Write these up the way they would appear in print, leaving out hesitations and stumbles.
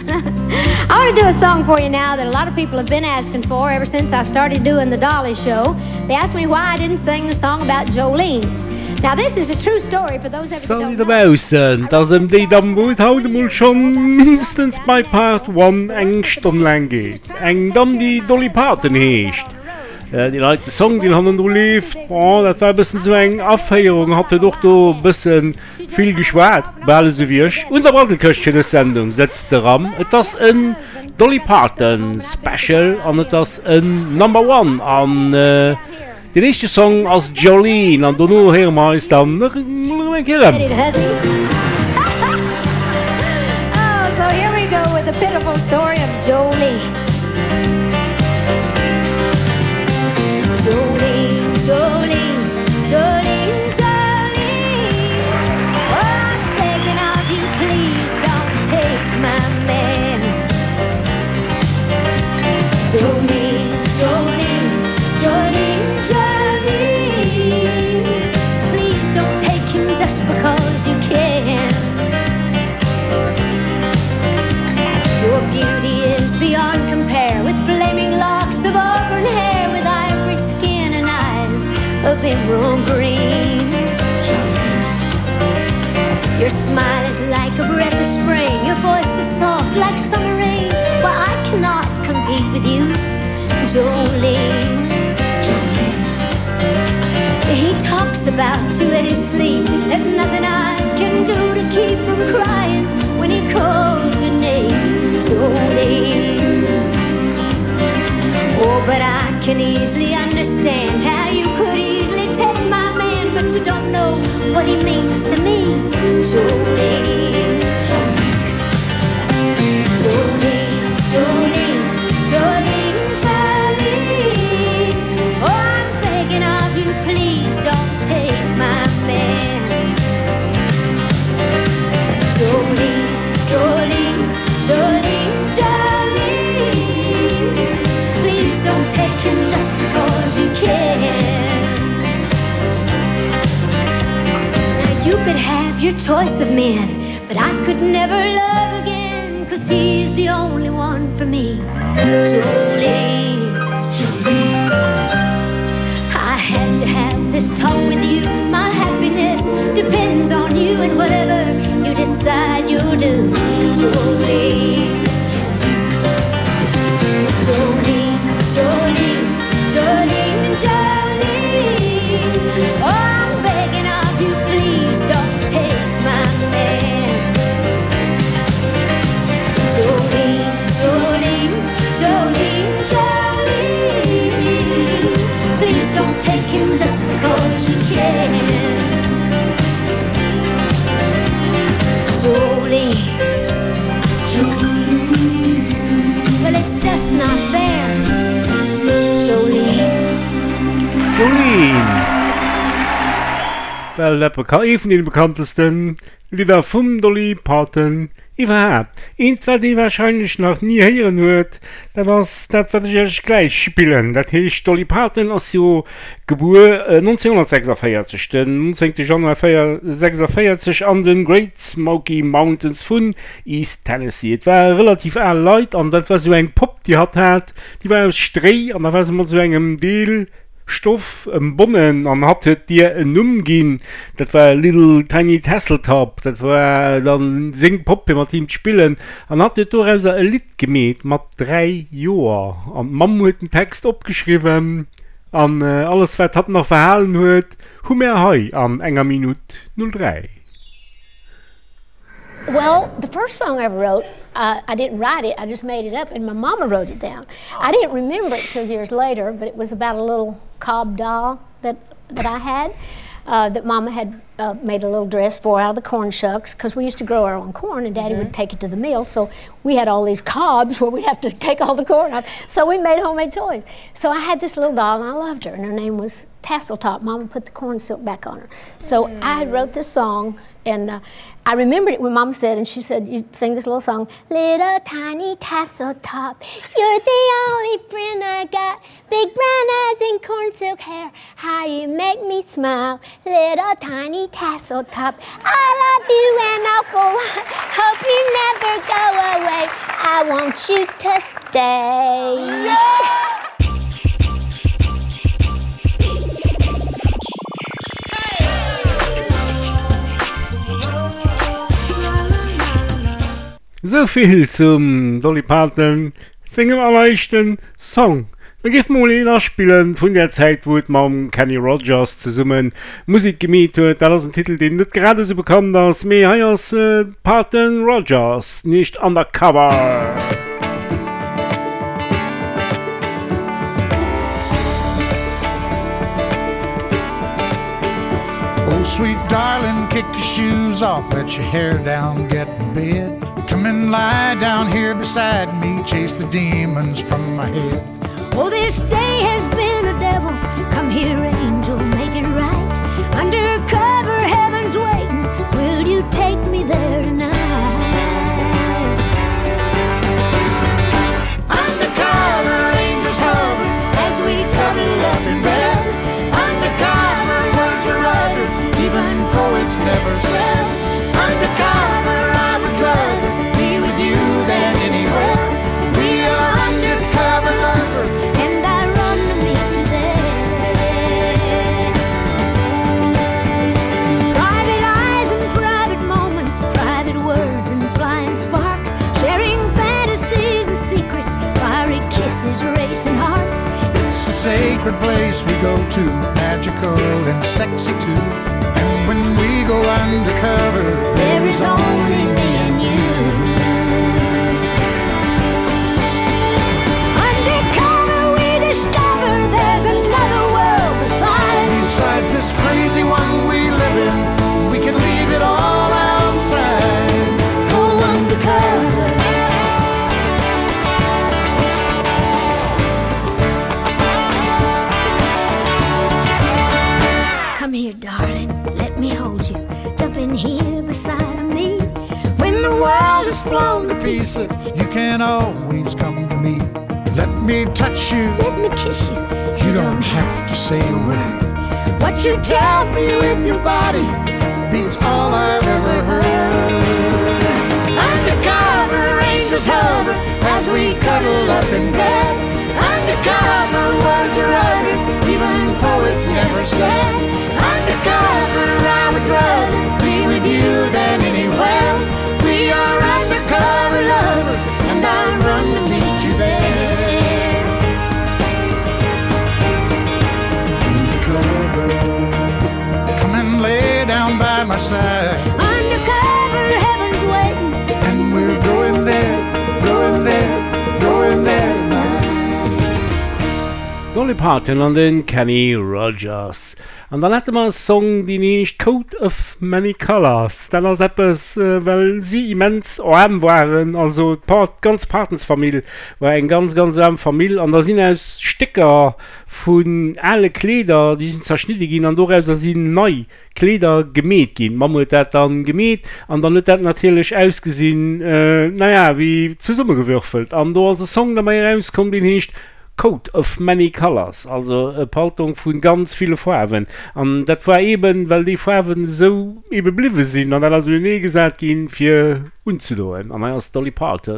I want to do a song for you now that a lot of people have been asking for ever since I started doing the Dolly Show. They asked me why I didn't sing the song about Jolene. Now this is a true story for those of you who don't know. Draußen, dass die dann wohl heute mal schon mindestens bei Part 1 eng Stunde lang geht. Eng dann die Dolly Parton heischt. Die Leute Song, die haben noch lebt, das war ein bisschen so eine Aufhörung, hatte doch da ein bisschen viel geschwärzt, bei alles so wie ich. Und der Brandelköstchen der Sendung setzt daran, das ist ein Dolly Parton Special und das ist ein Number One an der nächste Song als Jolene und danach hören wir uns dann noch ein Kirchen. Oh, so here we go with the pitiful story of Jolene. Jolene, Jolene, Jolene, Jolene. Oh, I'm begging of you, please don't take my man. Jolene, Jolene, Jolene, Jolene. Please don't take him just because you can. Your beauty is beyond compare with flaming locks of auburn hair, with ivory skin and eyes of emerald green. Your smile is like a breath of spring, your voice is soft like summer rain. Well, I cannot compete with you, Jolene. He talks about you in his sleep. There's nothing I can do to keep from crying when he calls your name, Jolene. Oh, but I can easily understand how you could easily take my man, but you don't know what he means to me, Jolene. Jolene, Jolene, Jolene, Jolene. Oh, I'm begging of you, please don't take my man. Jolene, Jolene, Jolene, Jolene. Please don't take him just because you can. Now you could have your choice of men, but I could never love again, 'cause he's the only one for me, Jolene. Jolene. I had to have this talk with you. My happiness depends on you, and whatever you decide you'll do, Jolene. Jolene, Jolene, Jolene, Jolene. Oh, I'm begging of you, please don't take my man. Jolene, Jolene, Jolene, Jolene. Please don't take him just because you can. Jolene. Well, it's just not fair, Jolene. Jolene! Well, een van die bekanntesten Lieder vom Dolly Parton überhaupt. Irgendwas, die wahrscheinlich noch nie hören wird, das werde ich euch gleich spielen. Das heißt, Dolly Parton ist ja geboren 1946, den 19. Januar 1946 an den Great Smoky Mountains von East Tennessee. Es war relativ alle Leute und das war so ein Pop, die die war aus Streh und da war so so einem Deal Stoff Bonnen an hat dir en Numm dat war Little Tiny Tasseltop, dat war dann sing Pop mat Team spielen an hat daraus ein Lied gemäht mat 3 Joer an Mam huet den Text opgeschrieben an alles wat hat noch verhalen huet hu mehr hei an enger Minute 03. Well, the first song I ever wrote, I didn't write it, I just made it up, and my mama wrote it down. I didn't remember it till years later, but it was about a little cob doll that I had, that Mama had made a little dress for out of the corn shucks, because we used to grow our own corn, and Daddy would take it to the mill, so we had all these cobs where we'd have to take all the corn off, so we made homemade toys. So I had this little doll, and I loved her, and her name was Tasseltop. Mama put the corn silk back on her. So I wrote this song, and I remembered it when Mom said, and she said, you sing this little song, little tiny Tasseltop, you're the only friend I got, big brown eyes and corn silk hair, how you make me smile, little tiny Tasseltop, I love you an awful lot, hope you never go away, I want you to stay. So viel zum Dolly Parton singem allerlichten Song. Wir gif mal nachspielen von der Zeit, wo man Kenny Rogers zusammen Musik gemacht hat. Das ist ein Titel, den nicht gerade so bekannt ist. Mehr als Parton Rogers, nicht undercover. Oh, sweet darling, kick your shoes off, let your hair down, get in bed. Come and lie down here beside me, chase the demons from my head. Oh, this day has been a devil. Come here, angel, make it right. Undercover, heaven's waiting. Will you take me there tonight? Undercover, angels hover as we cuddle up in bed. Undercover, words are rider, even poets never said. Undercover, I would rather be with you than anywhere. We are undercover lovers, And I run to meet you there. Private eyes and private moments, private words and flying sparks, sharing fantasies and secrets, fiery kisses, racing hearts. it's a sacred place we go to, magical and sexy too. And when we go undercover, There is only me and you. Undercover, we discover there's another world besides this crazy one we live in, we can leave it all outside. Go undercover. Come here, darling, let me hold you. Jump in here beside of me. When the world is flown to pieces, you can always come to me. Let me touch you, Let me kiss you. you don't have to say a word. What you tell me Be with your body beats all I've ever heard. Undercover, angels hover as we cuddle up in bed. Undercover, words are uttered, even poets never said. Undercover, I would rather be with you than anywhere. We are undercover lovers, and I run to meet you there. Undercover, come and lay down by my side. undercover, heaven's waiting. And we're going there, going there, going there now. Dolly Parton und den Kenny Rogers. Und dann hatten wir einen Song, den ist Coat of Many Colors. Dann ist etwas, weil sie immens arm waren, also ganz Partens Familie war eine ganz arme Familie. Und da sind aus Sticker von alle Kleider, die sind zerschnitten gehen, und daraus sind neue Kleider gemäht gehen. Mama hat das dann gemäht, und dann hat das natürlich ausgesehen, wie zusammengewürfelt. Und da ist ein Song, der mir rauskommt, den heißt Coat of Many Colors, also eine Paltung von ganz vielen Farben. Und das war eben, weil die Farben so eben geblieben sind. Und dann hast du nie gesagt, gehen für unzudauern. Und dann ist Dolly Parton.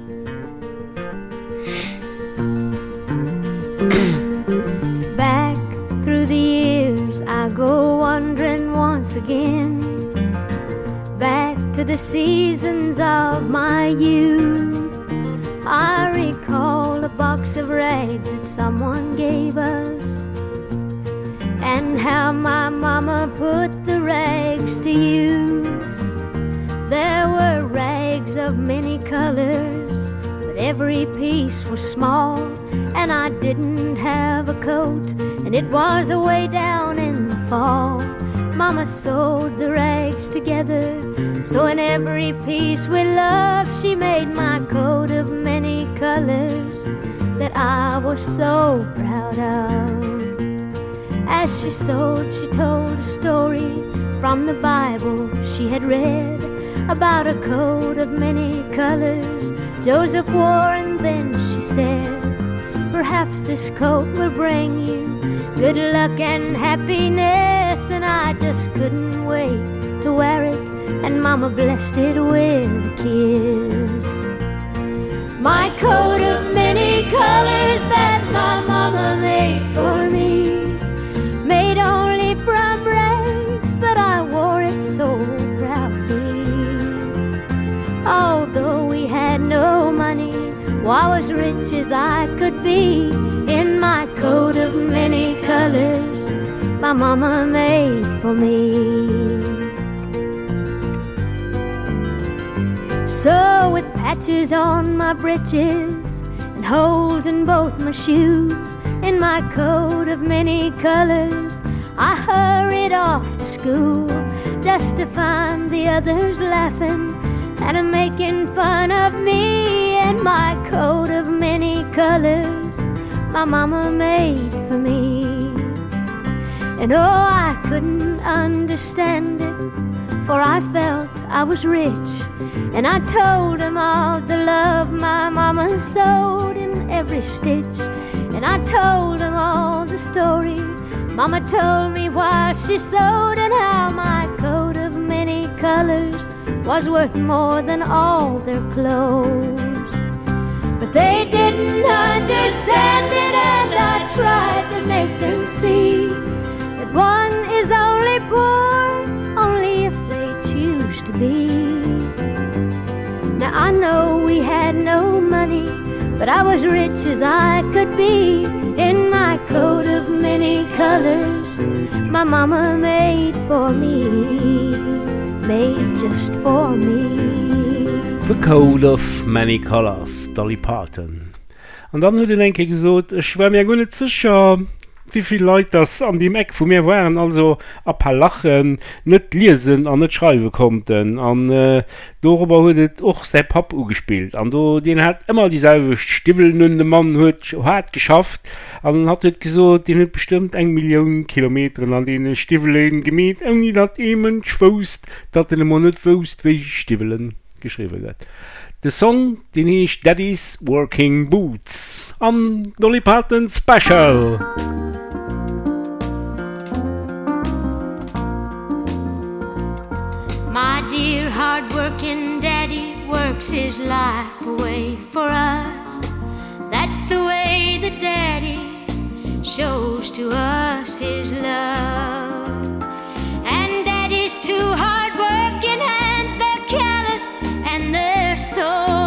Back through the years, I go wandering once again. Back to the seasons of my youth. I recall a box of rags that someone gave us, and how my mama put the rags to use. There were rags of many colors, but every piece was small, and I didn't have a coat, and it was away down in the fall. Mama sewed the rags together, so in every piece with love she made my coat of many colors that I was so proud of. As she sewed, she told a story from the Bible she had read about a coat of many colors Joseph wore, and then she said, perhaps this coat will bring you good luck and happiness. And I just couldn't wait to wear it, and Mama blessed it with a kiss. my coat of many colors that my mama made for me. Made only from rags, but I wore it so proudly. Although we had no money, well, I was rich as I could be. In my coat of many colors my mama made for me. So with patches on my breeches and holes in both my shoes, in my coat of many colors I hurried off to school, just to find the others laughing and making fun of me. In my coat of many colors my mama made for me. And oh, I couldn't understand it, for I felt I was rich. And I told them all the love my mama sewed in every stitch. And I told them all the story mama told me while she sewed, and how my coat of many colors was worth more than all their clothes. But they didn't understand it, and I tried to make them see that one is only poor only if they choose to be. Now I know we had no money, but I was rich as I could be. In my coat of many colors my mama made for me, made just for me. The Coat of Many Colors, Dolly Parton. Und dann hat denke ich gesagt, ich war mir gar nicht sicher, wie viele Leute das an dem Eck von mir waren, also ein paar Lachen, nicht lesen und nicht schreiben konnten. Und darüber hat es auch sein Papa gespielt. Und den hat immer dieselbe Stiefel, und der Mann hat geschafft. Und hat gesagt, den hat bestimmt 1 Million Kilometer an den Stiefeln gemäht, und hat jemand gewusst, dass er immer nicht wusste, wie Stiefeln geschrieben wird. Der Song, den ist Daddy's Working Boots am Dolly Parton Special. My dear hard-working daddy works his life away for us. That's the way the daddy shows to us his love. And daddy's two hard-working hands, they're calloused and they're sore.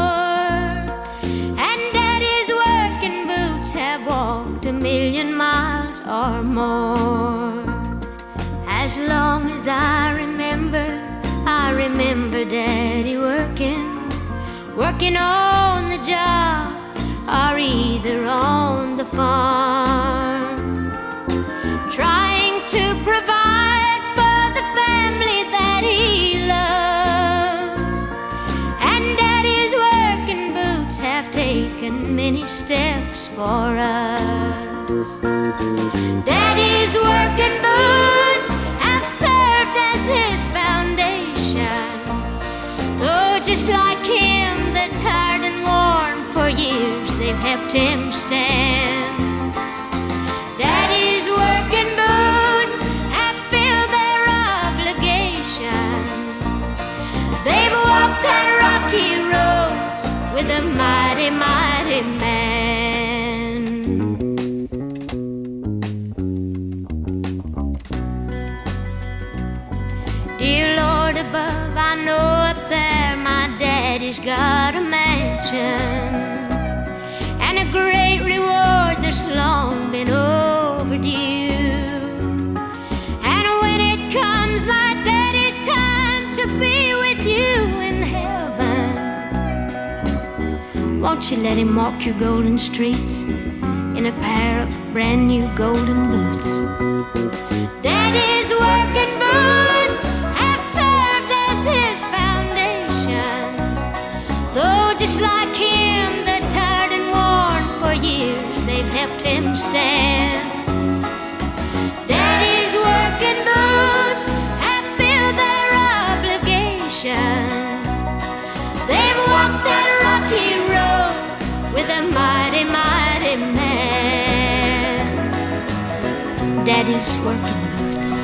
And daddy's working boots have walked 1,000,000 miles or more. As long as I remember daddy working on the job or either on the farm, trying to provide for the family that he loves. And daddy's working boots have taken many steps for us. Daddy's working boots have served as his foundation. Oh, just like him, they're tired and worn. For years they've helped him stand. Daddy's working boots have filled their obligation. They've walked that rocky road with a mighty, mighty man. Dear Lord above, I know up there my daddy's got a mansion and a great reward that's long been overdue. And when it comes my daddy's time to be with you in heaven, won't you let him walk your golden streets in a pair of brand new golden boots? Daddy's working boots have served as his foundation. Though just like him, they're tired and worn. For years they've helped him stand. Daddy's working boots have filled their obligation. They've walked that rocky road with a mighty, mighty man. Daddy's working boots.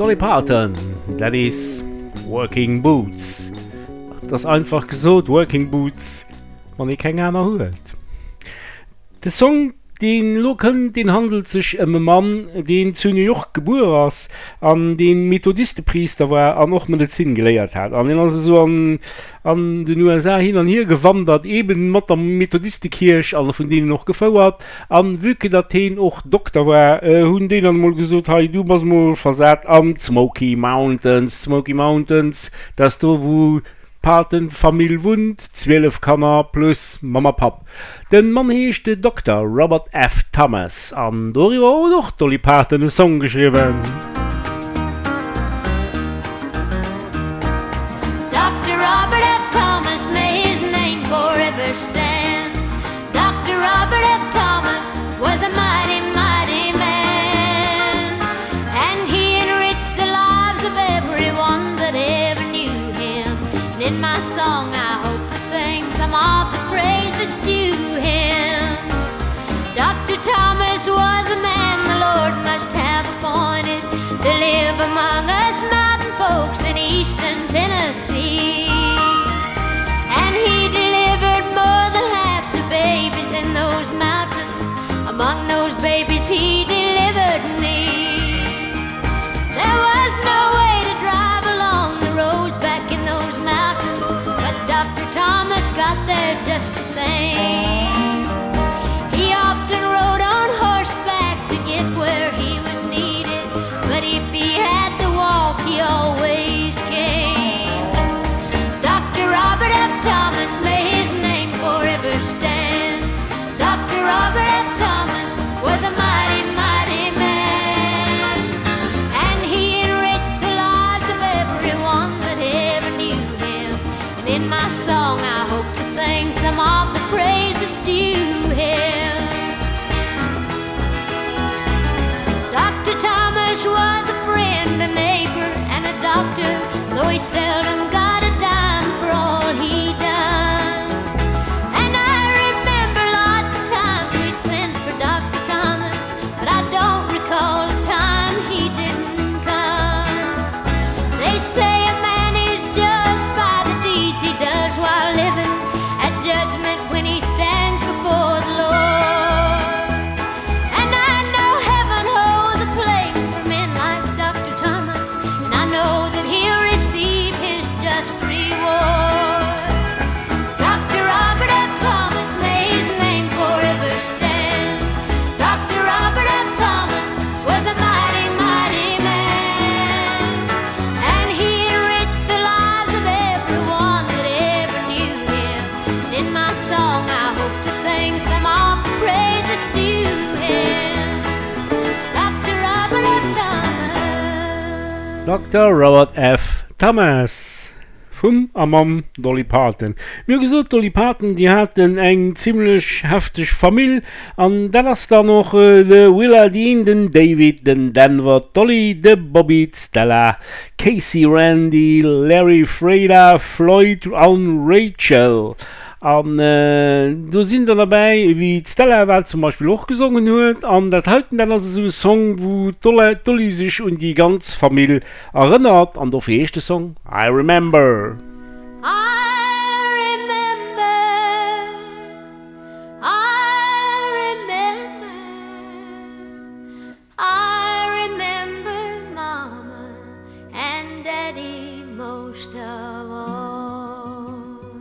Dolly Parton, that is Working Boots. Das ist einfach gesagt, Working Boots, wenn ich keine Ahnung hört. Der Song, den Loken, den handelt sich um einen Mann, den zu New York geboren ist, an den Methodistenpriester war, an auch Medizin gelehrt hat. An den also so an den USA hin und her gewandert, eben mit der Methodistenkirche, also von denen noch gefeuert, an wirklich, dass den auch Doktor war, und den dann mal gesagt, hey, du musst mal versagt am Smoky Mountains, das da, wo Patenfamilie wohnt, 12 Kanner plus Mama Pap. Den Mann heißt der Dr. Robert F. Thomas. An darüber auch noch Dolly Parton einen Song geschrieben. Dr. Robert F. Thomas, may his name forever stand. Dr. Robert F. Thomas was a mighty, mighty man. And he enriched the lives of everyone that ever knew him. And in my song I hope to sing some of the praise that's due him. Dr. Thomas was a man the Lord must have appointed to live among us mountain folks in eastern Tennessee. And he delivered more than half the babies in those mountains. Among those babies he delivered me. There was no way to drive along the roads back in those mountains, but Dr. Thomas got there just the same. He often rode on horseback to get where he was needed, but if he had to walk, he always came. Dr. Robert F. Thomas, may his name forever stand. Dr. Robert F. Thomas was a mighty, mighty man, and he enriched the lives of everyone that ever knew him. And in my song I hope to sing some of the praise that's due him. Dr. Thomas was a friend, a neighbor, and a doctor, though he seldom got a dime for all he done. And I remember lots of times we sent for Dr. Thomas, but I don't recall a time he didn't come. They say a man is judged by the deeds he does while living, at judgment when he stands before the Lord. And I know heaven holds a place for men like Dr. Thomas, and I know that he'll receive his just reward. Dr. Robert F. Thomas, may his name forever stand. Dr. Robert F. Thomas was a mighty, mighty man, and he enriched the lives of everyone that ever knew him. And in my song I hope to sing some of the praise that's due him. Dr. Robert F. Thomas. Dr. Robert F. Thomas. Vom Amam Dolly Parton. Mir gesagt, Dolly Parton, die hatten eng ziemlich heftig Familie. Und dann ist da noch der Willa Dean, den David, den Denver, Dolly, der Bobby, Stella, Casey, Randy, Larry, Freda, Floyd und Rachel. Und da sind dann dabei, wie Stella weil zum Beispiel auch gesungen hat. Und das halten dann also so ein Song, wo Dolly sich und die ganze Familie erinnert an den ersten Song, I Remember. I remember Mama and Daddy most of all.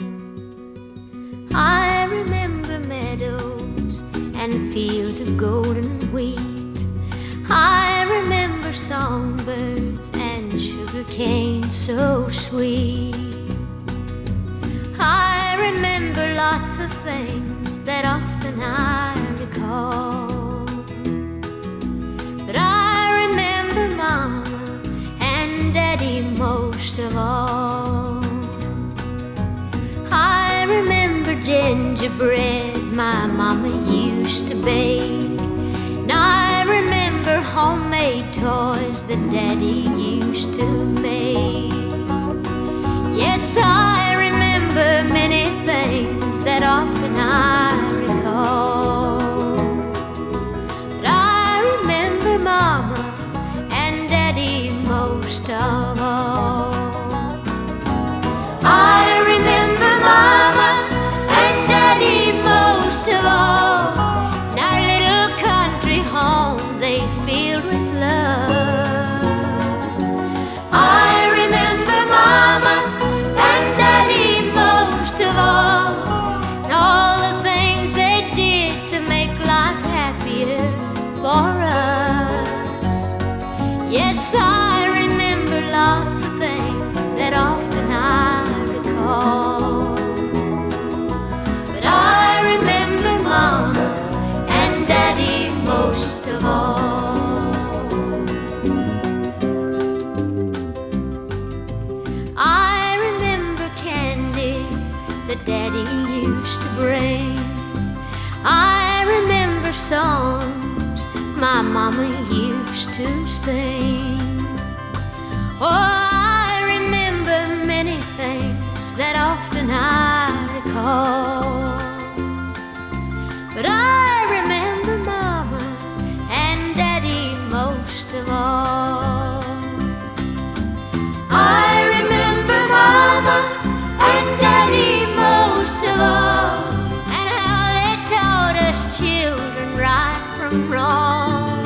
I remember meadows and fields of golden wheat. I remember songbirds and sugar cane so sweet. I remember lots of things that often I recall. But I remember Mama and Daddy most of all. I remember gingerbread my mama used to bake. And I remember homemade toys that Daddy used to make. Yes, I remember many things that often I recall. But I remember Mama and Daddy most brain. I remember songs my mama used to sing. Oh, I remember many things that often I recall. But I remember Mama and Daddy most of all. I remember Mama and Daddy most of all, and how they taught us children right from wrong.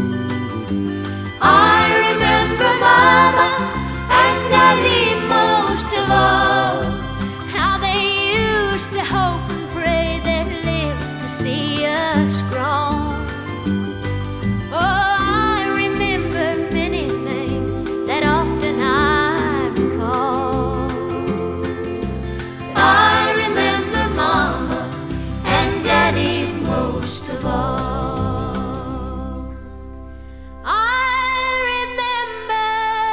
I remember Mama and Daddy most of all, how they used to hope and pray they'd live to see us grown. Oh, I remember many things that often I recall. I remember Mama and Daddy most of all. I remember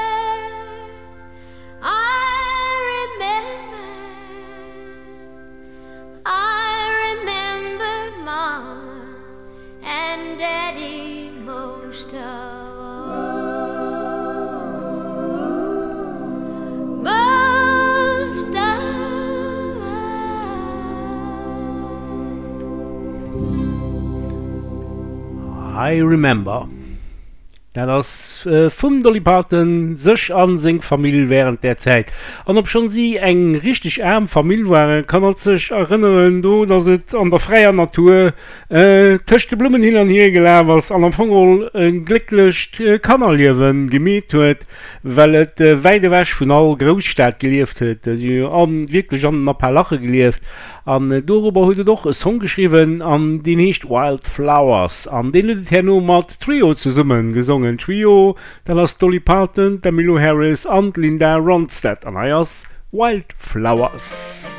Mama and Daddy most of all. Most of all. I remember. Dat ass vum Dolly Parton sech an seng Familie während der Zeit. An ob schon sie eng richtig arm Familie waren, kann er sich erinnern, do, dass es an der freier Natur töchte Blumen hin an hier gelaufen was an am Fongol glücklich Kannerliewen gemäht huet, weil et weidewäsch vun all Großstadt gelieft huet, wirklich an ein paar Lache gelieft. An darüber heute doch ein Song geschrieben, an den heißt Wildflowers. An den hat er nur mit Trio zusammen gesungen. Trio, dann ist Dolly Parton, der Milo Harris und Linda Ronstadt. Und er ist Wildflowers.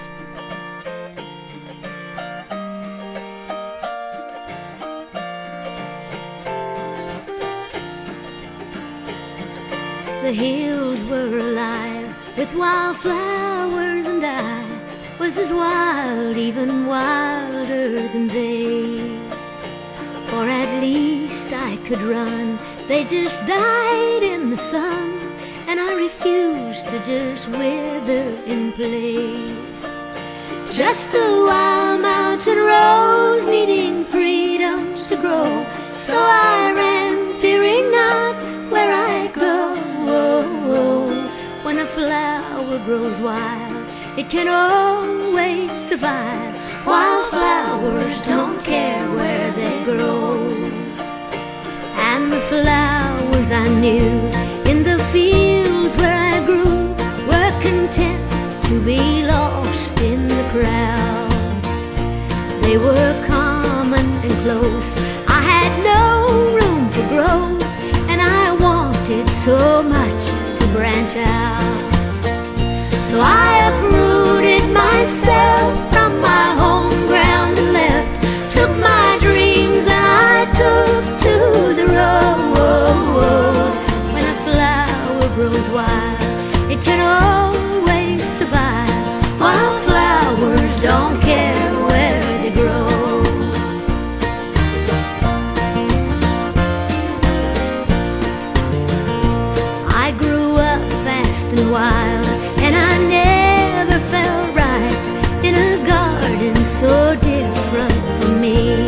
The hills were alive with wildflowers, and I was as wild, even wilder than they. Or at least I could run. They just died in the sun, and I refused to just wither in place. Just a wild mountain rose, needing freedoms to grow. So I ran, fearing not where I'd go. When a flower grows wild, it can always survive. Wildflowers don't care where they grow. And the flowers I knew in the fields where I grew were content to be lost in the crowd. They were common and close. I had no room to grow, and I wanted so much to branch out. So I uprooted myself from my home ground and left. Took my dreams and I took to the road. When a flower grows wild, it can always survive. Wildflowers don't care where they grow. I grew up fast and wild, and I never felt right in a garden so different from me.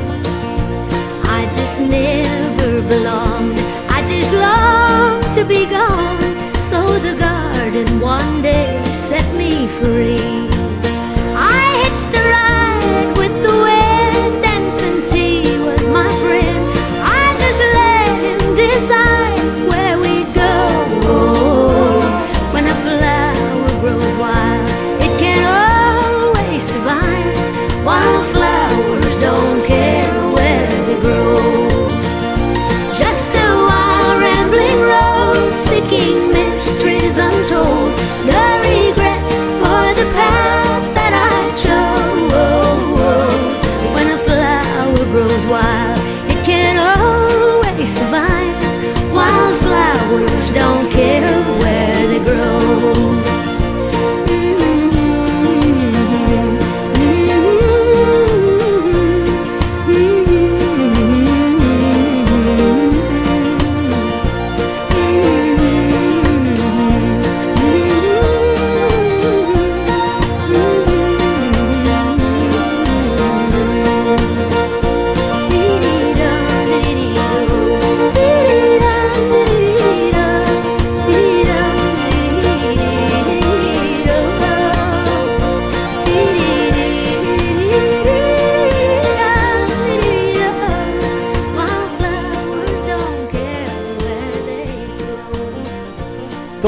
I just never belonged. I just longed to be gone. So the garden one day set me free. I hitched a ride with the wind, and since he was my friend, I just let him decide where we go. When a flower grows wild, it can always survive. Wildflowers don't care where they grow. Just a wild rambling rose, seeking mysteries untold. No regret for the past.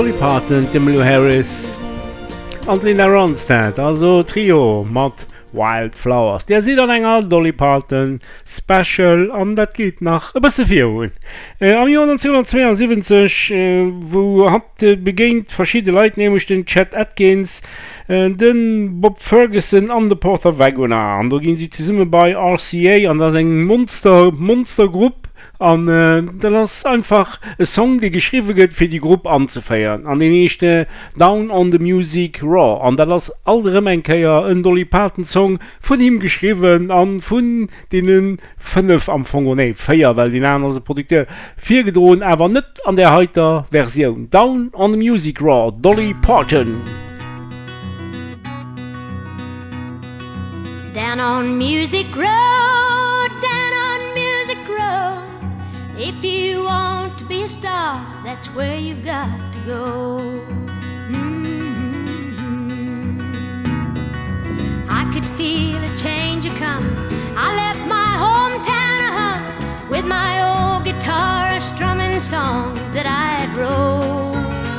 Dolly Parton, Emmylou Harris und Linda Ronstadt, also Trio mit Wildflowers. Der sieht an enger Dolly Parton Special und das geht nach ein bisschen viel. Am Jahr 1972, wo hat beginnt verschiedene Leute, nämlich den Chet Atkins, den Bob Ferguson und den Porter Wagoner. Und da gehen sie zusammen bei RCA und das ist eine Monstergruppe. Und dann ist einfach ein Song, der geschrieben wird, für die Gruppe anzufeiern. Und den ersten Down on the Music Raw. Und das ist allerdings ein Dolly Parton Song von ihm geschrieben und von denen 5 am Anfang, nee, 4, weil die anderen Produkteur 4 gedrohen, aber nicht an der heutigen Version. Down on the Music Raw, Dolly Parton. Down on Music Road, down on Music Road. If you want to be a star, that's where you've got to go. I could feel a change a-comin'. I left my hometown a-hummin' with my old guitar strumming songs that I had wrote.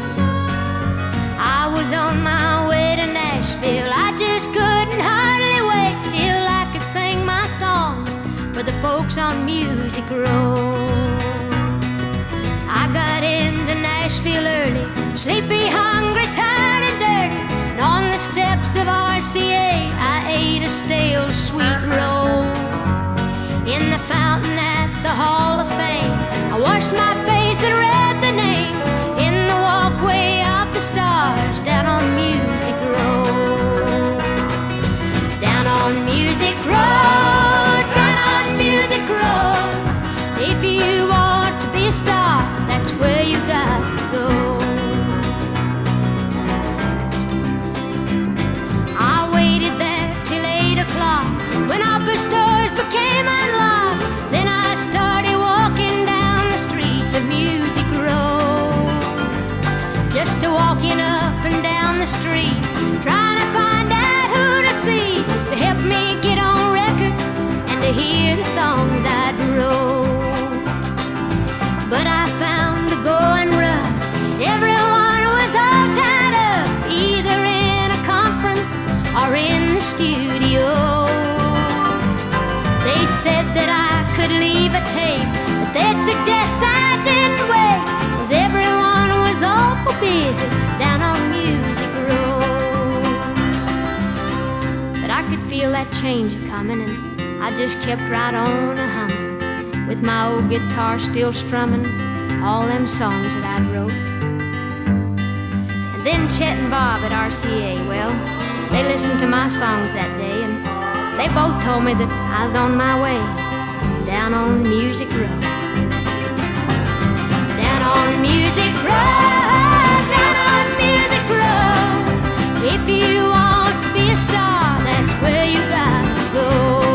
I was on my way to Nashville. I just couldn't hardly wait till I could sing my songs for the folks on Music Road. I got into Nashville early, sleepy, hungry, tired and dirty, and on the steps of RCA I ate a stale sweet roll. In the fountain at the Hall of Fame I washed my face and read the names in the walkway of the stars down on Music Road. Down on Music Road, down on Music Road. If you want to be a star, that's where you got to go. I waited there till 8 o'clock when office doors became unlocked. Then I started walking down the streets of Music Road, just walking up and down the streets, trying to find out who to see to help me get on record and to hear the songs I'd wrote. But I found the going rough. Everyone was all tied up, either in a conference or in the studio. They said that I could leave a tape, but they'd suggest I didn't wait, 'cause everyone was awful busy down on Music Road. But I could feel that change coming, and I just kept right on a-humming, with my old guitar still strumming all them songs that I'd wrote. And then Chet and Bob at RCA, well, they listened to my songs that day, and they both told me that I was on my way down on Music Road. Down on Music Road, down on Music Road. If you want to be a star, that's where you got to go.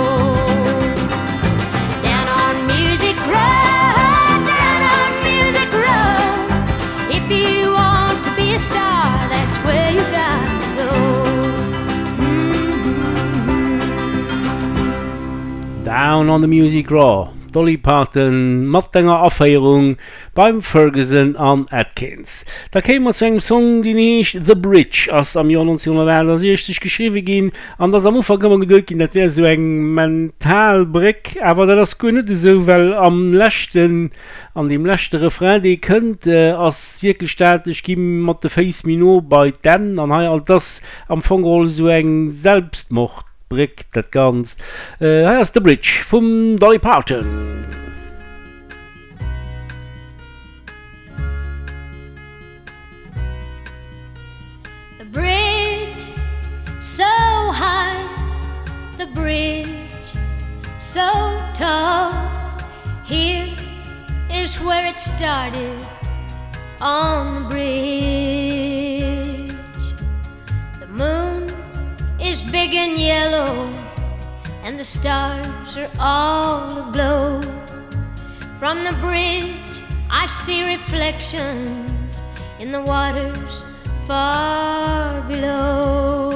Down on Music Road, down on Music Road. If you want to be a star, that's where you got to go. Down on the Music Raw, Dolly Parton mit einer Aufführung beim Ferguson und Atkins. Da kämen wir zu einem Song, den heißt The Bridge, aus am Jahr 1961 geschrieben ging. Und das am Anfang kann man gedacht, das wäre so ein Mentalbrick, aber das ist gar nicht so, weil an dem letzten Refrain, die könnte als wirklich statisch geben mit der Face Minor bei Dan, dann hat das am Anfang so ein Selbstmord. Brick, das Ganze. Hier ist The Bridge von Dolly Parton. The bridge, so high, the bridge, so tall. Here is where it started, on the bridge. The moon is big and yellow, and the stars are all aglow. From the bridge I see reflections in the waters far below.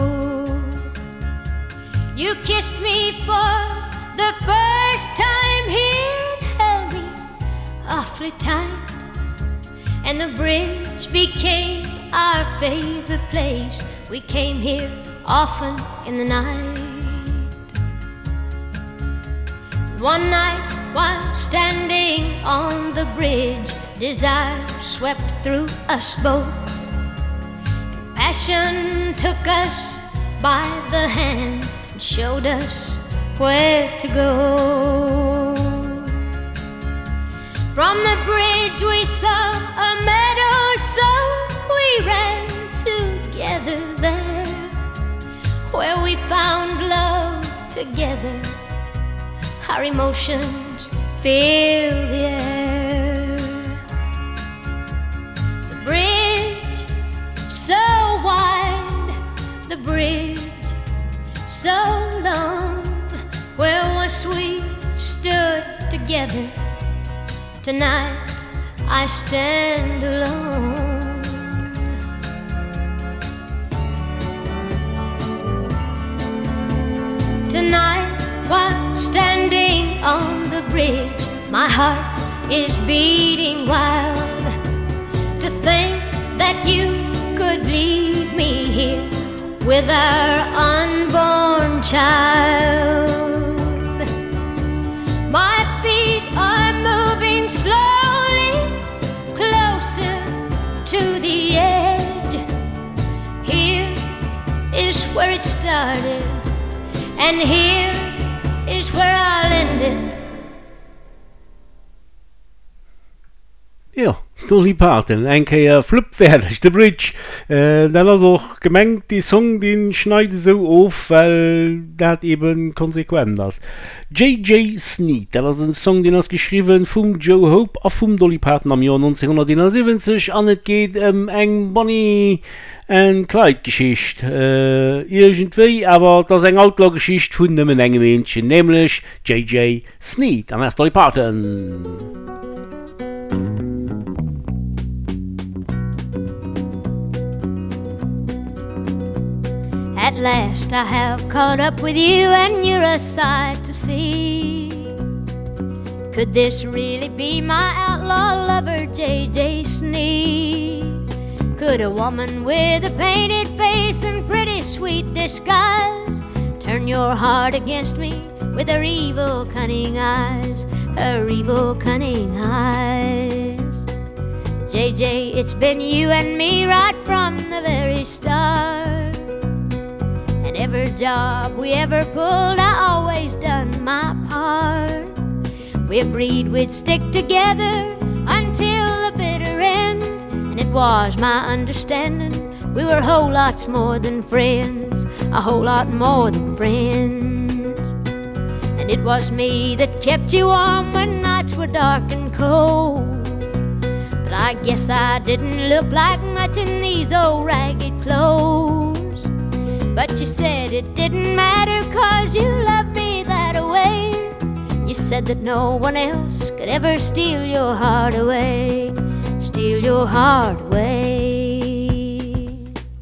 You kissed me for the first time here and held me awfully tight, and the bridge became our favorite place. We came here often in the night. One night while standing on the bridge, desire swept through us both. Passion took us by the hand and showed us where to go. From the bridge we saw a meadow, so we ran together there, where we found love together. Our emotions filled the air. The bridge so wide, the bridge so long, where once we stood together. Tonight I stand alone. Tonight while standing on the bridge, my heart is beating wild to think that you could leave me here with our unborn child. My feet are moving slowly closer to the edge. Here is where it started, and here is where I'll end it. Ja, Dolly Parton, ein flupfertig, The Bridge. Dann also gemengt, die Song, den schneidet so auf, weil das eben konsequent ist. J.J. Sneed, das ist ein Song, den er geschrieben von Joe Hope und von Dolly Parton am Jahr 1971. Und es geht eng Bonnie and Clyde-Geschichte. Irgendwie, aber das ist eine Outlaw-Geschichte von einem engen Mädchen, nämlich J.J. Sneed. Und das ist Dolly Parton. At last I have caught up with you, and you're a sight to see. Could this really be my outlaw lover, J.J. Sneed? Could a woman with a painted face and pretty sweet disguise turn your heart against me with her evil, cunning eyes, her evil, cunning eyes? J.J., it's been you and me right from the very start. Every job we ever pulled, I always done my part. We agreed we'd stick together until the bitter end, and it was my understanding we were whole lots more than friends, a whole lot more than friends. And it was me that kept you warm when nights were dark and cold. But I guess I didn't look like much in these old ragged clothes. But you said it didn't matter 'cause you loved me that way. You said that no one else could ever steal your heart away, steal your heart away.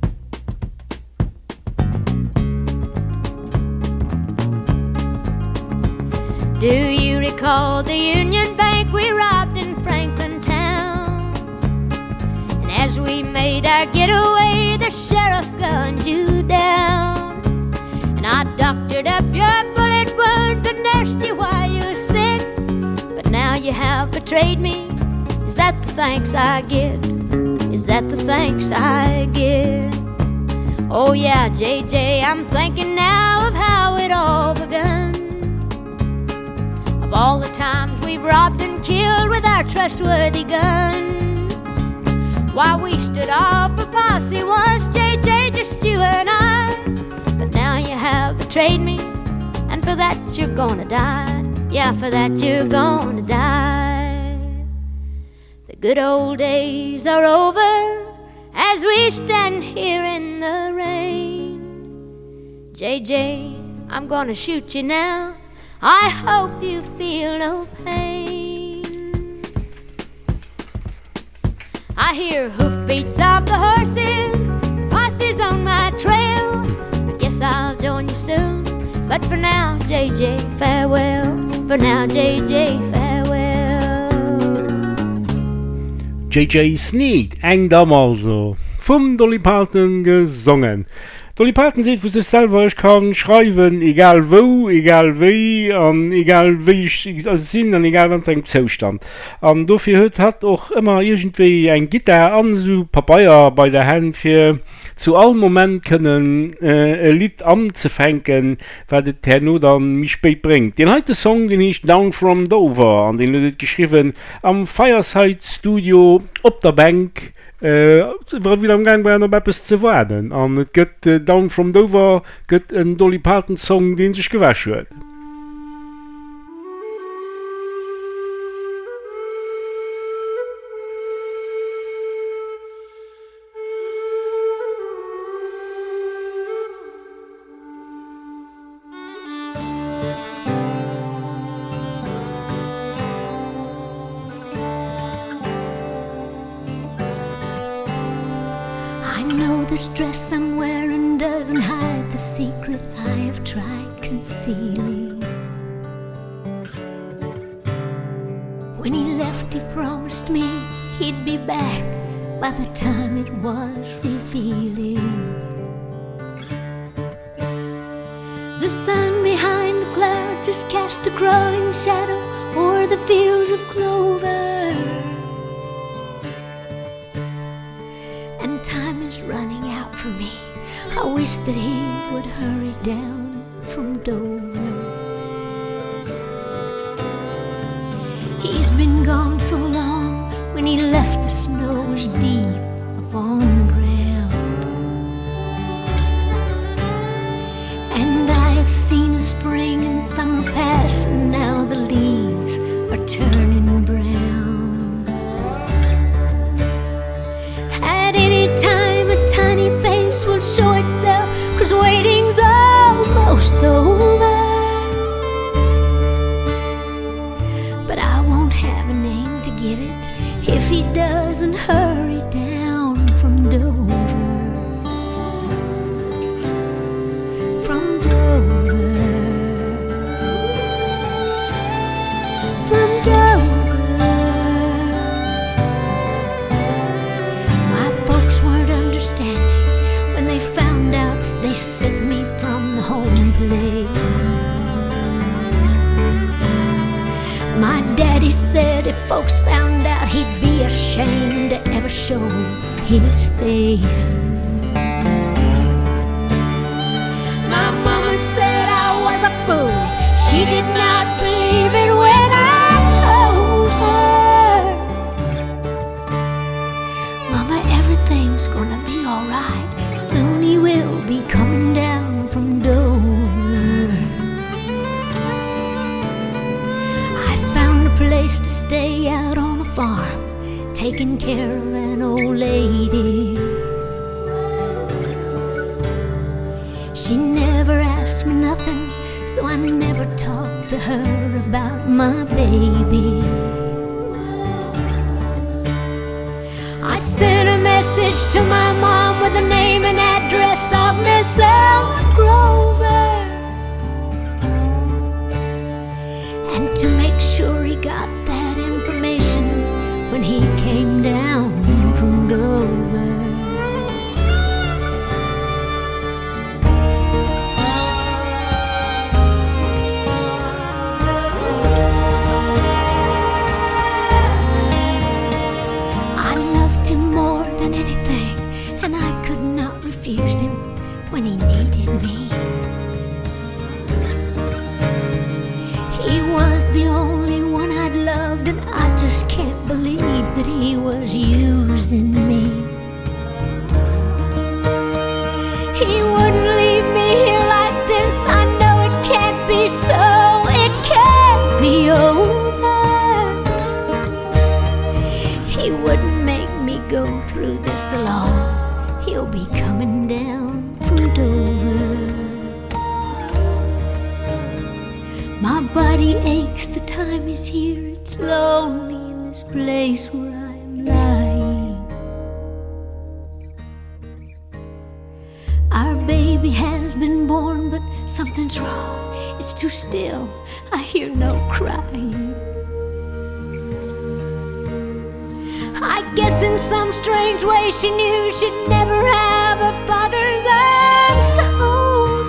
Do you recall the Union Bank we robbed in Franklin Town? And as we made our getaway, the sheriff gunned you down. And I doctored up your bullet wounds and nursed you while you were sick. But now you have betrayed me. Is that the thanks I get? Is that the thanks I get? Oh yeah, J.J., I'm thinking now of how it all begun. Of all the times we've robbed and killed with our trustworthy guns. Why, we stood off a posse once, J.J., just you and I. But now you have betrayed me, and for that you're gonna die. Yeah, for that you're gonna die. The good old days are over as we stand here in the rain. J.J., I'm gonna shoot you now. I hope you feel no pain. I hear hoofbeats of the horses, posses on my trail. I guess I'll join you soon, but for now, J.J., farewell. For now, J.J., farewell. J.J. Sneed, eng damals so, vom Dolly Parton gesungen. Dolly Parton sieht für sich selber, ich kann schreiben, egal wo, egal wie, egal wie ich bin, und egal an welchem Zustand. Und dafür hat auch immer irgendwie ein Gitarre an, so Papaya bei der Hand, für zu allen Momenten können ein Lied anzufangen, was der Tenor dann mich spät bringt. Den heute Song, den ist Down from Dover, und den hat geschrieben am Fireside Studio auf der Bank. War wieder am Gang bei einer etwas zu werden. Und es gibt Down from Dover, gibt einen Dolly Parton Song, den sich gewaschen hat. This dress I'm wearing doesn't hide the secret I have tried concealing. When he left, he promised me he'd be back by the time it was revealing. The sun behind the clouds just cast a crawling shadow o'er the fields of clover. Running out for me, I wish that he would hurry down from Dover. He's been gone so long, when he left the snow was deep upon the ground. And I have seen a spring and summer pass, and now the leaves are turning brown. At any time a tiny face will show itself, 'cause waiting's almost over. But I won't have a name to give it if he doesn't hurry down from Dover. From Dover. From Dover. When they found out, they sent me from the home place. My daddy said if folks found out, he'd be ashamed to ever show his face. My mama said I was a fool. She did not believe it when I told her. Mama, everything's gonna be alright. Soon he will be coming down from Dover. I found a place to stay out on a farm, taking care of an old lady. She never asked me nothing, so I never talked to her about my baby. I sent a message to my mom with the name and address of Miss Selma Grover. And to make sure he got that information when he came down from Dover. Refuse him when he needed me. He was the only one I'd loved, and I just can't believe that he was using me. He wouldn't leave me here like this. I know it can't be so. It can't be over. He wouldn't make me go through this alone. He'll be coming down from Dover. My body aches, the time is here. It's lonely in this place where I am lying. Our baby has been born, but something's wrong. It's too still. I hear no crying. I guess in some strange way she knew she'd never have a father's arms to hold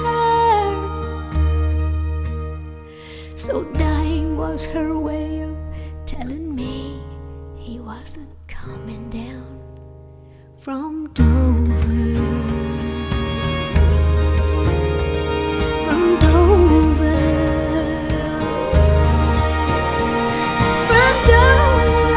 her. So dying was her way of telling me he wasn't coming down from Dover. From Dover. From Dover.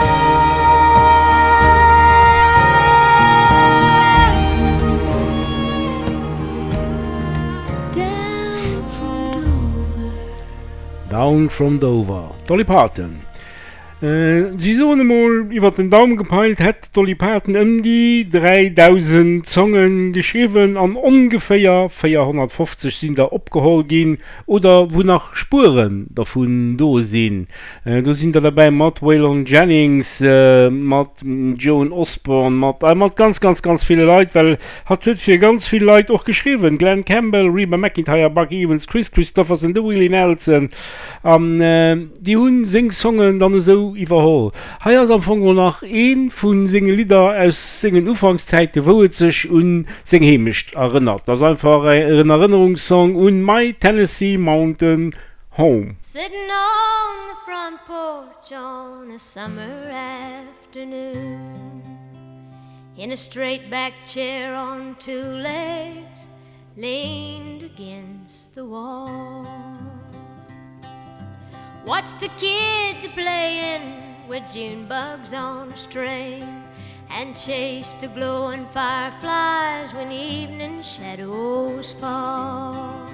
Down from Dover. Down from Dover. Dolly Parton. Sie so einmal über den Daumen gepeilt hat Dolly Parton die 3000 Songen geschrieben an ungefähr 450 sind da abgeholt gehen oder wo nach Spuren davon da sind. Da sind da dabei Matt Waylon Jennings, Matt Joan Osborne, Matt ganz viele Leute, weil hat für ganz viele Leute auch geschrieben. Glenn Campbell, Reba McEntire, Buck Evans, Chris Christopherson, Willie Nelson. Die hun Sing-Songen dann so überhol. Heuer ist am Anfang nach ein von singen Lieder aus singen Anfangszeiten, wo es sich an sing Heimisch erinnert. Das ist einfach ein Erinnerungssong an My Tennessee Mountain Home. Sitting on the front porch on a summer afternoon, in a straight back chair on two legs, leaned against the wall. Watch the kids playing with June bugs on a string, and chase the glowing fireflies when evening shadows fall.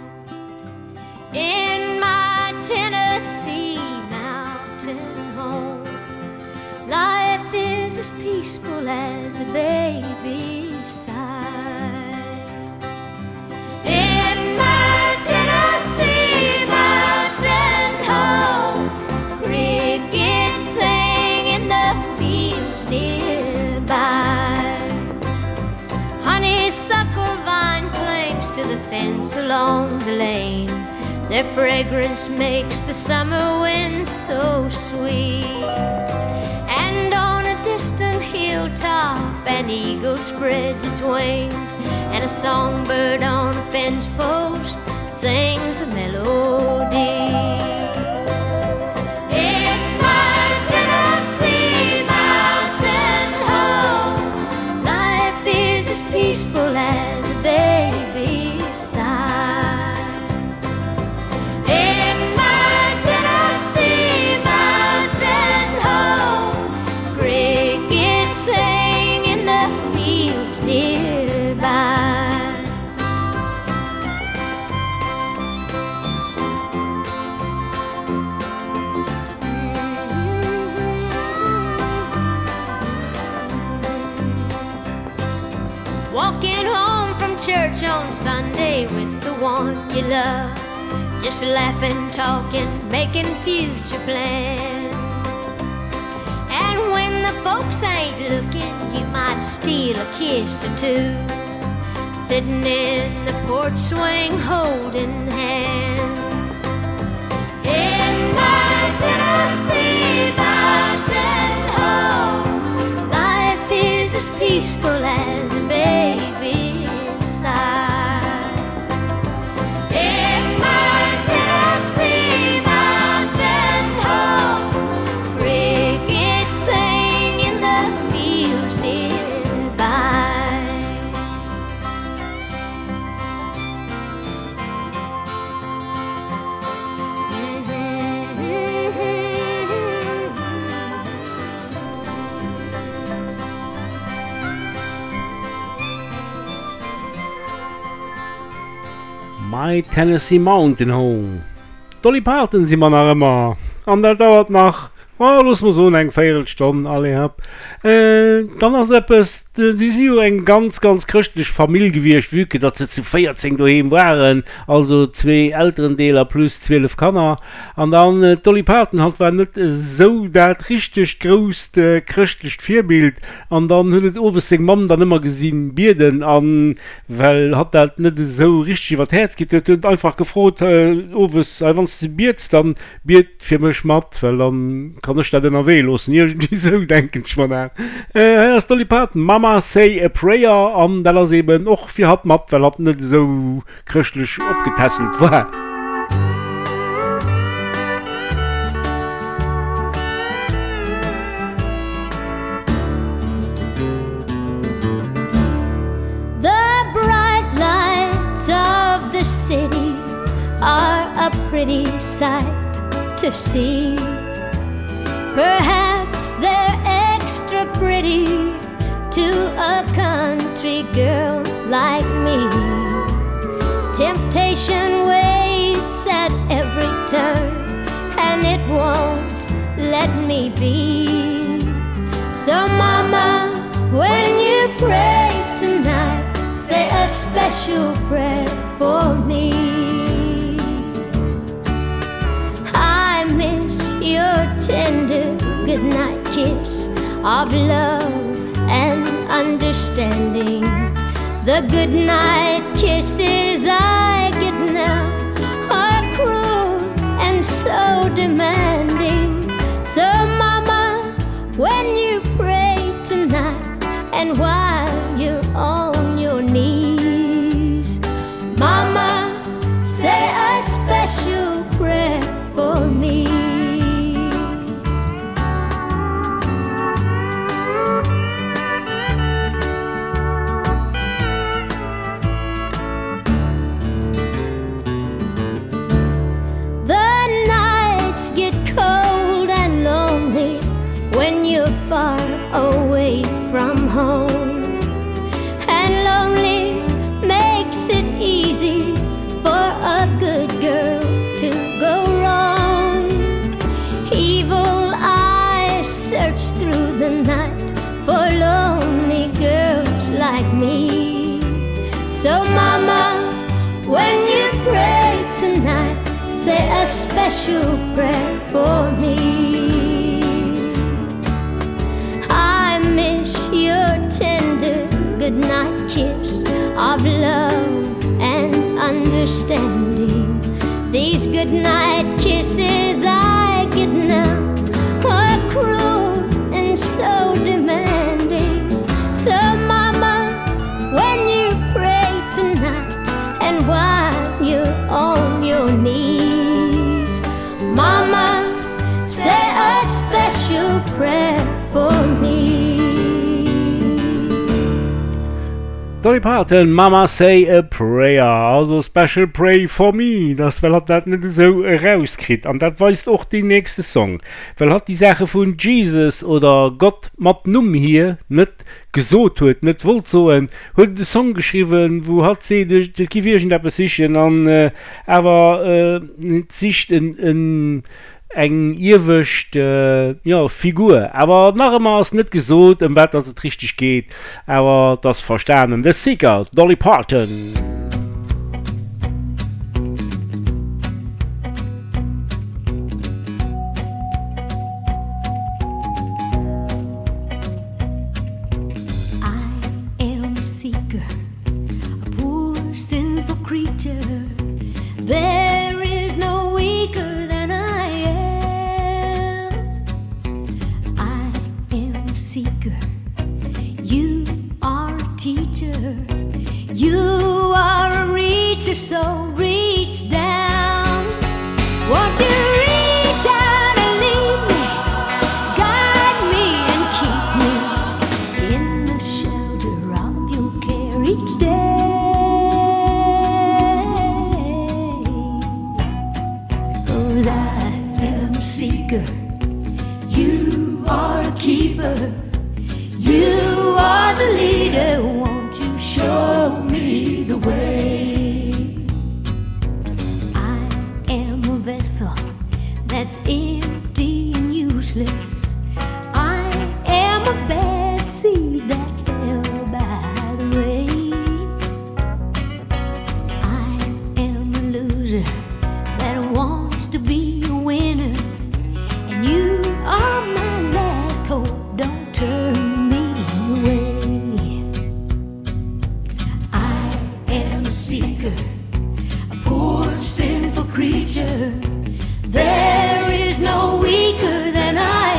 In my Tennessee mountain home, life is as peaceful as a baby's sigh. In my Tennessee mountain home, crickets sing in the fields nearby. Honeysuckle vine clings to the fence along the lane. Their fragrance makes the summer wind so sweet. And on a distant hilltop, an eagle spreads its wings, and a songbird on a fence post sings a melody. In my Tennessee mountain home, life is as peaceful as a baby's sigh. In my Tennessee mountain home, crickets sing in the fields nearby. Walking home from church on Sunday with the one you love, just laughing, talking, making future plans. And when the folks ain't looking, you might steal a kiss or two, sitting in the porch swing, holding hands. In my Tennessee mountain home, life is as peaceful as a baby's sigh. In my Tennessee mountain home, crickets sing in the fields nearby. My Tennessee Mountain Home. Dolly Parton sind wir noch immer. Und das dauert nach, lass mal so eine Viertelstunde alle ab. Dann ist etwas, die sind ja eine ganz christliche Familie gewesen, wirklich, dass sie zu 14 daheim waren. Also 2 älteren Dealer plus 12 Kanner. Und dann Dolly Parton hat war nicht so das richtig große christliche Vorbild. Und dann hat die oberste Mom dann immer gesehen, Bierden an, weil hat das nicht so richtig was Herz geht. Und einfach gefragt, wenn du Biert, dann Biert für mich matt, weil dann kann ich das dann wählosen. Irgendwie so denken ich mal. Herr Dolly Parton, Mama Say a Prayer, und das ist eben auch für hat matt, weil hat nicht so christlich abgetasselt war. Of the city are a pretty sight to see. Perhaps they're extra pretty to a country girl like me. Temptation waits at every turn, and it won't let me be. So mama, when you pray tonight, say a special prayer for me. I miss your tender goodnight kiss of love and understanding. The goodnight kisses I get now are cruel and so demanding. So mama, when you pray tonight and while you're on your knees, mama, say a special prayer for me. The nights get cold and lonely when you're far away from home, and lonely makes it easy for a good girl to go wrong. Evil eyes search through the night for lonely girls like me. So mama, when you pray tonight, say a special prayer for me. I miss your tender goodnight kiss of love and understanding. These goodnight kisses I get now are cruel and so demanding. So mama, when you pray tonight and while you're on your knees, mama, say a special prayer for me. Dolly Parton, Mama Say a Prayer, also Special Pray for Me, das weil hat das nicht so rauskriegt. Und das weist auch die nächste Song. Weil hat die Sache von Jesus oder Gott mat Numm hier nicht gesot huet, nicht wollt so hat den Song geschrieben, wo hat sie das Gewirchen der Position an aber sich in eng irwischt ja, Figur, aber nach immer ist nicht gesot im Wetter, dass es richtig geht, aber das verstanden. The Seeker, Dolly Parton. I am a seeker, a poor sinful creature. There is no weaker than I am. I am a seeker. You are a teacher. You are a reacher, so reach down. Won't you reach out and lead me, guide me and keep me in the shelter of your care each day. 'Cause I am a seeker. You are a keeper. You are the leader. Won't you show me the way? I am a vessel that's empty and useless. I am a bad seed that fell by the way. I am a loser that wants to be a winner, and you are my last hope. Don't turn me away. I am a seeker, a poor sinful creature. There is no weaker than I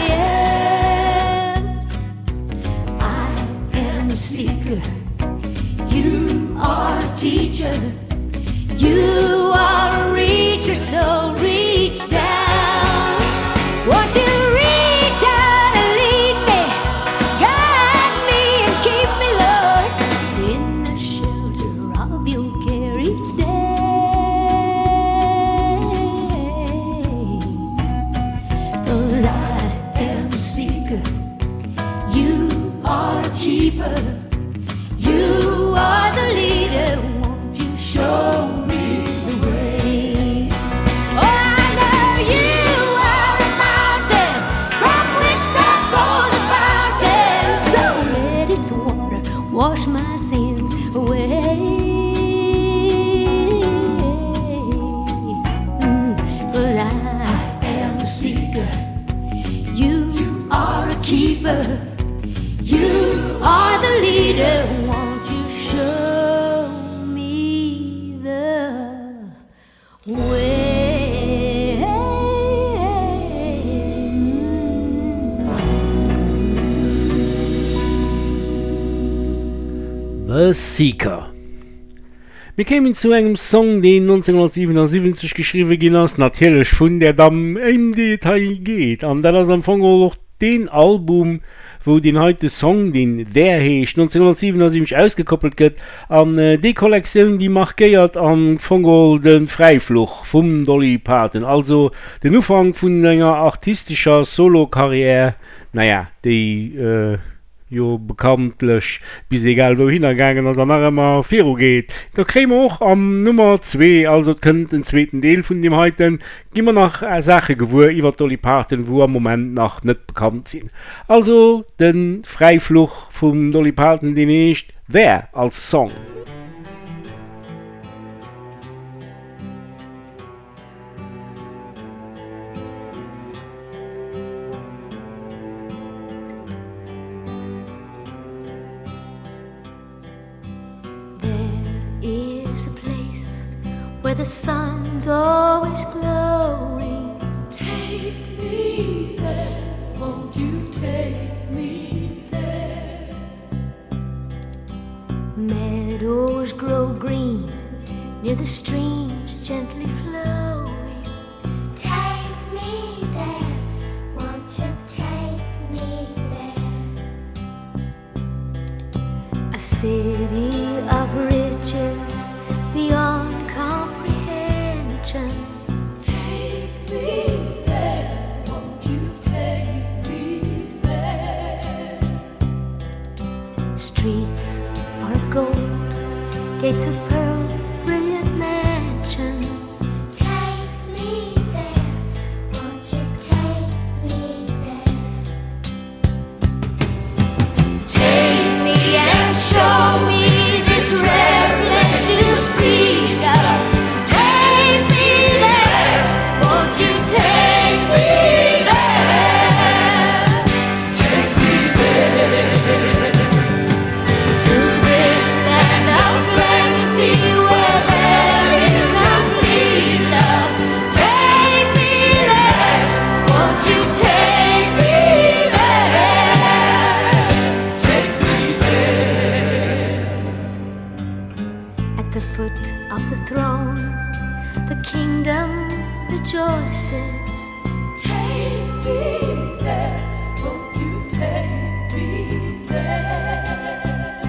teacher. You are a reacher, so reach down. Won't you reach out and lead me, guide me and keep me, Lord, in the shelter of your care each day. 'Cause I am a seeker, you are a keeper, you are the leader. Won't you show me the way? Oh, I know you are a mountain from which there flows a fountain. So let its water wash my sins away. 'Cause I am a seeker, you are a keeper, you are the leader. Won't you show me the way? The Seeker. Wir kämen zu einem Song, den 1977 geschrieben ging, natürlich von der Dame im Detail geht. Und das ist am Anfang auch den Album, wo den heute Song, den der heißt, 1977 ausgekoppelt wird, an die Kollektion, die markiert am Anfang den Freifluch vom Dolly Parton. Also den Anfang von einer artistischer Solo-Karriere, naja, die jo bekanntlich bis egal wohin gegangen, als er nachher immer Fero geht. Da kriegen wir auch am Nummer 2, also könnt den zweiten Teil von dem heute, gehen wir nach Sachen geworden über Dolly Parton, wo am Moment noch nicht bekannt sind. Also den Freifluch vom Dolly Parton, den ist Wer als Song. Where the sun's always glowing. Take me there, won't you take me there? Meadows grow green near the streams gently flowing. Take me there, won't you take me there? A city of riches beyond comprehension. Take me there, won't you take me there? Streets are of gold, gates of pearl, brilliant mansions. Take me there, won't you take me there? Take me and show me this rare place you speak of. Take me there, won't you take me there? Take me there to this land of plenty where there is complete love. Take me there, won't you take me there? Take me there. At the foot of the throne, the kingdom rejoices. Take me there, won't you take me there?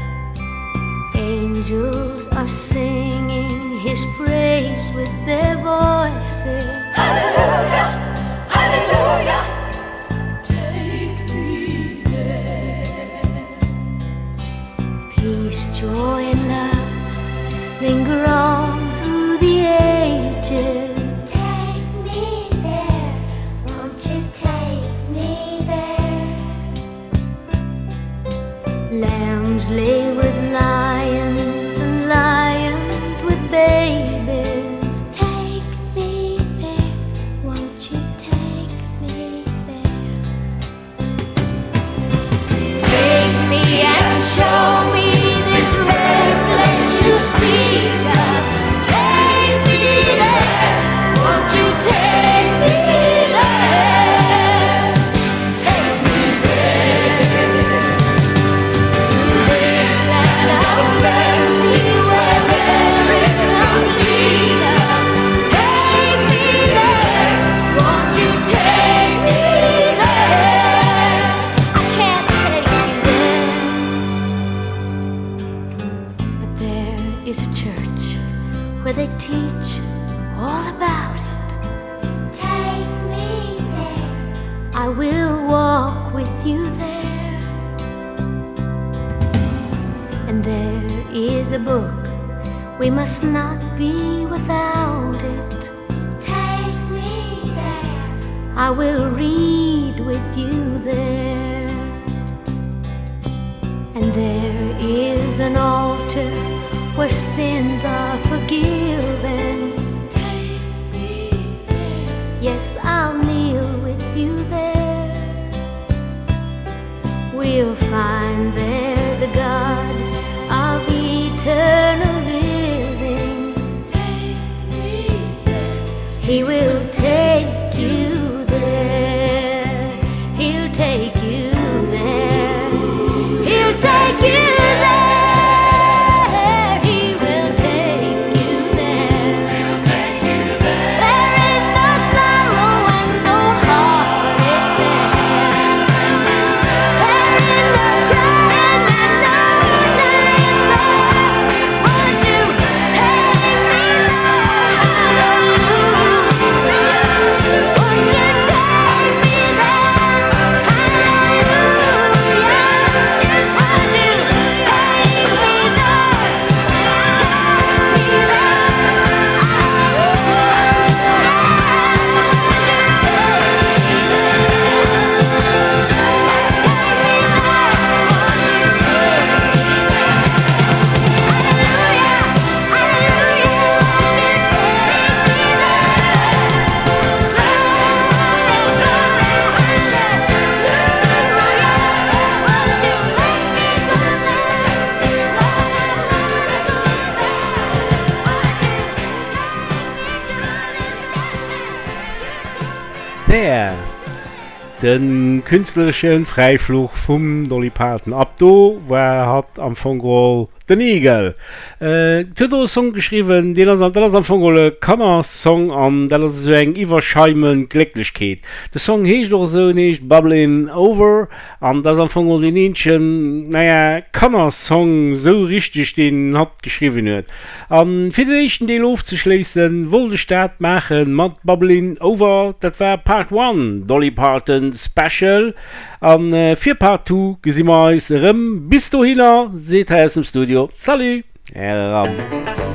Angels are singing his praise with their voices. Hallelujah, hallelujah. Take me there. Peace, joy, and love linger on through the ages. Take me there, won't you take me there? Lambs lay with lions and lions with babies. Take me there, won't you take me there? Take me and show me this rare place you speak of. Take me there, is a church where they teach all about it. Take me there. I will walk with you there. And there is a book, we must not be without it. Take me there. I will read with you there. And there is an altar where sins are forgiven. Take me there. Yes, I'll kneel with you there. We'll find there the God of eternal living. Take me there. He will take you there. He'll take you there. He'll take you there. He will take you there. He'll take you there. There is no sorrow and no heartache there. There is no crying and no dying there. Won't you take me there? Hallelujah. Won't you take me there? Hallelujah. Won't you take me there? Take me Der den künstlerischen Freifluch vom Dolly Parton ab do war hat am Fongol den Eagle Song geschrieben den am Fongol Kanner Song an der so eng iwwerscheimen Glücklichkeit. Der Song hecht doch so nicht Bubbling Over an das am Fongol den Inchen Kanner Song so richtig den hat geschrieben huet. An für den nächsten Deel aufzuschließen wollte Start machen mat Bubbling Over, dat war Part 1 Dolly Parton Special an 4 Part 2 gesinn wir uns bis dahin seht ihr es im Studio. Salut! Heram.